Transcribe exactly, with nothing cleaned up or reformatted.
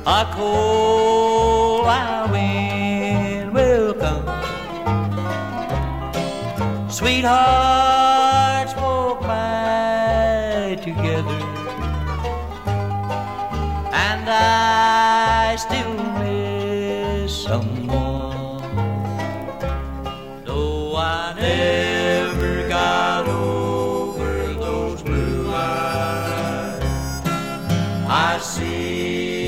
a cold wild wind will come. Sweethearts walk by together, and I still miss someone. Though I never got over those blue eyes, I see